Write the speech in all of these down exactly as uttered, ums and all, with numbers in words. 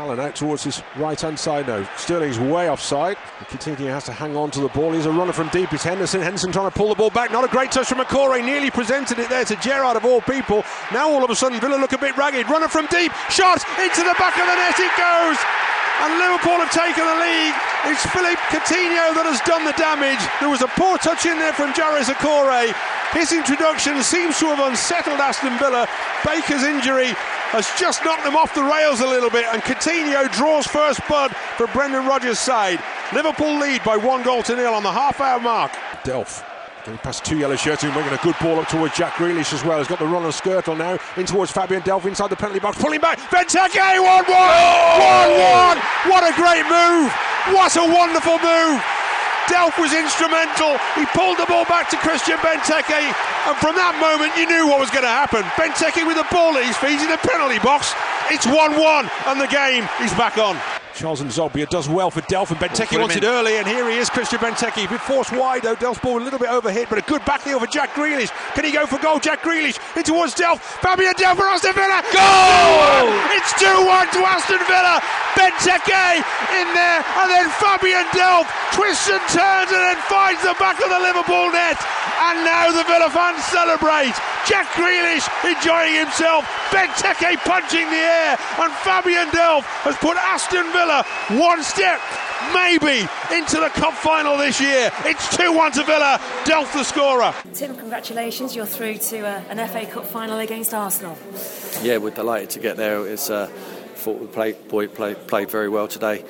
Allen out towards his right-hand side now. Sterling's way offside. Coutinho has to hang on to the ball. He's a runner from deep. It's Henderson. Henderson trying to pull the ball back. Not a great touch from McCorey. Nearly presented it there to Gerrard of all people. Now all of a sudden Villa look a bit ragged. Runner from deep. Shot into the back of the net. It goes. And Liverpool have taken the lead. It's Philippe Coutinho that has done the damage. There was a poor touch in there from Jarvis Akore. His introduction seems to have unsettled Aston Villa. Baker's injury has just knocked them off the rails a little bit, and Coutinho draws first blood for Brendan Rodgers' side. Liverpool lead by one goal to nil on the half-hour mark. Delph getting past two yellow shirts and making a good ball up towards Jack Grealish as well. He's got the run on Skirtle now in towards Fabian Delph inside the penalty box, pulling back. Benteke one one! one one! What a great move! What a wonderful move! Delph was instrumental. He pulled the ball back to Christian Benteke, and from that moment you knew what was going to happen. Benteke with the ball at his feet in the penalty box. It's one one and the game is back on. Charles Nzogbia does well for Delph, and Benteke wants it early, and here he is, Christian Benteke. A bit forced wide though, Delph's ball a little bit overhit, but a good back heel for Jack Grealish. Can he go for goal? Jack Grealish in towards Delph. Fabian Delph for Aston Villa. Goal! It's two one to Aston Villa. Benteke in there, and then Fabian Delph twists and turns and then finds the back of the Liverpool net. And now the Villa fans celebrate. Jack Grealish enjoying himself. Benteke punching the air, and Fabian Delph has put Aston Villa one step, maybe, into the cup final this year. It's two one to Villa. Delph the scorer. Tim, congratulations. You're through to uh, an F A Cup final against Arsenal. Yeah, we're delighted to get there. It's uh, thought we played, boy, played, played very well today.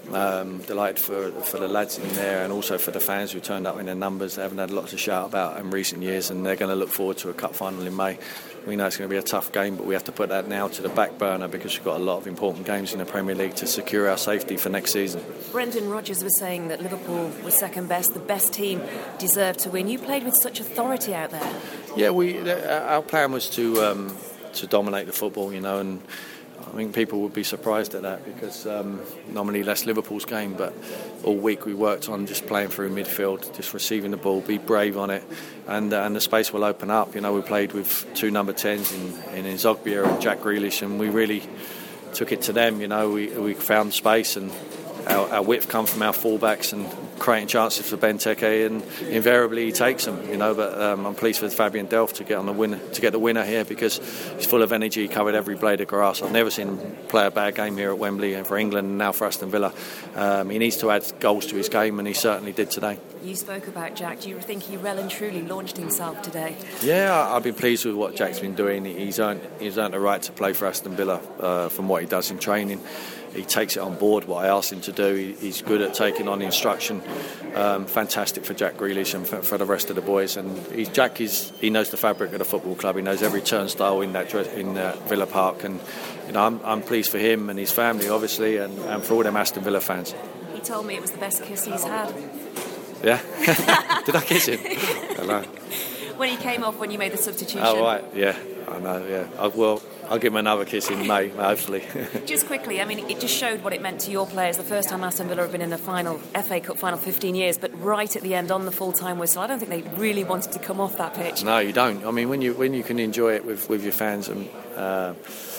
Um, delighted for for the lads in there, and also for the fans who turned up in their numbers. They haven't had a lot to shout about in recent years, and they're going to look forward to a cup final in May. We know it's going to be a tough game, but we have to put that now to the back burner because we've got a lot of important games in the Premier League to secure our safety for next season. Brendan Rodgers was saying that Liverpool was second best, the best team deserved to win. You played with such authority out there. Yeah, we our plan was to um, to dominate the football, you know, and I think people would be surprised at that because um, normally that's Liverpool's game, but all week we worked on just playing through midfield, just receiving the ball, be brave on it, and uh, and the space will open up. You know, we played with two number tens in, in Nzogbia and Jack Grealish, and we really took it to them. You know, we we found space, and our, our width come from our fullbacks and creating chances for Benteke, and invariably he takes them. You know, but um, I'm pleased with Fabian Delph to get on the winner, to get the winner here because he's full of energy. He covered every blade of grass. I've never seen him play a bad game here at Wembley and for England and now for Aston Villa. Um, he needs to add goals to his game, and he certainly did today. You spoke about Jack. Do you think he well and truly launched himself today? Yeah, I've been pleased with what Jack's been doing. He's earned he's earned the right to play for Aston Villa uh, from what he does in training. He takes it on board, what I asked him to do. He, he's good at taking on instruction. Um, fantastic for Jack Grealish and for, for the rest of the boys. And he's, Jack is he knows the fabric of the football club. He knows every turnstile in that in uh, Villa Park. And you know, I'm, I'm pleased for him and his family, obviously, and, and for all them Aston Villa fans. He told me it was the best kiss he's had. Yeah? Did I kiss him? Hello. When he came off, when you made the substitution. Oh, right, yeah, I know, yeah. I, well, I'll give him another kiss in May, hopefully. Just quickly, I mean, it just showed what it meant to your players. The first time Aston Villa have been in the final, F A Cup final, fifteen years, but right at the end on the full-time whistle, I don't think they really wanted to come off that pitch. No, you don't. I mean, when you when you can enjoy it with, with your fans, and uh,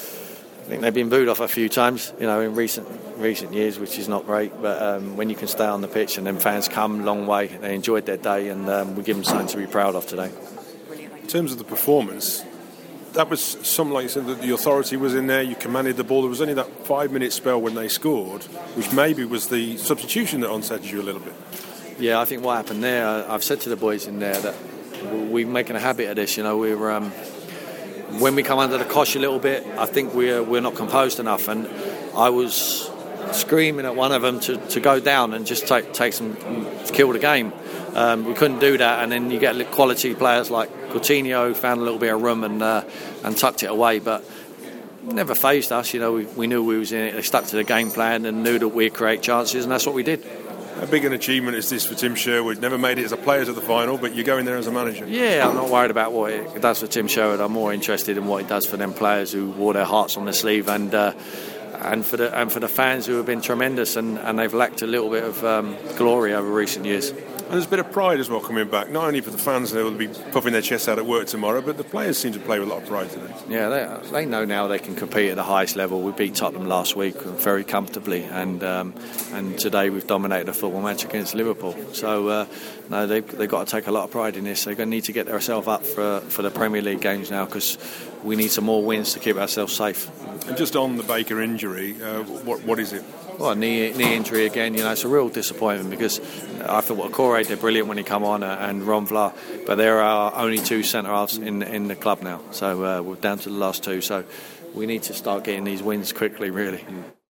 I think they've been booed off a few times, you know, in recent recent years, which is not great. But um, when you can stay on the pitch and then fans come a long way, they enjoyed their day, and um, we give them something to be proud of today. In terms of the performance, that was something like you said, that the authority was in there, you commanded the ball. There was only that five minute spell when they scored, which maybe was the substitution that unsettled you a little bit. Yeah, I think what happened there, I've said to the boys in there that we're making a habit of this. You know, we're um, when we come under the cosh a little bit, I think we're we're not composed enough, and I was screaming at one of them to, to go down and just take take some kill the game. Um, we couldn't do that, and then you get quality players like Coutinho found a little bit of room and uh, and tucked it away, but never fazed us. You know, we, we knew we was in it. They stuck to the game plan and knew that we'd create chances, and that's what we did. How big an achievement is this for Tim Sherwood? Never made it as a player to the final, but you go in there as a manager. Yeah, I'm not worried about what it does for Tim Sherwood. I'm more interested in what it does for them players who wore their hearts on their sleeve, and uh, and for the and for the fans who have been tremendous, and, and they've lacked a little bit of um, glory over recent years. And there's a bit of pride as well coming back, not only for the fans that will be puffing their chests out at work tomorrow, but the players seem to play with a lot of pride today. Yeah, they, they know now they can compete at the highest level. We beat Tottenham last week very comfortably, and um, and today we've dominated a football match against Liverpool. So uh, no, they've, they've got to take a lot of pride in this. They're going to need to get themselves up for for the Premier League games now, because we need some more wins to keep ourselves safe. And just on the Baker injury, uh, what what is it? Well, knee knee injury again. You know, it's a real disappointment, because I thought well, Corey did brilliant when he came on, uh, and Ron Vlaar, but there are only two centre halves in in the club now. So uh, we're down to the last two. So we need to start getting these wins quickly, really.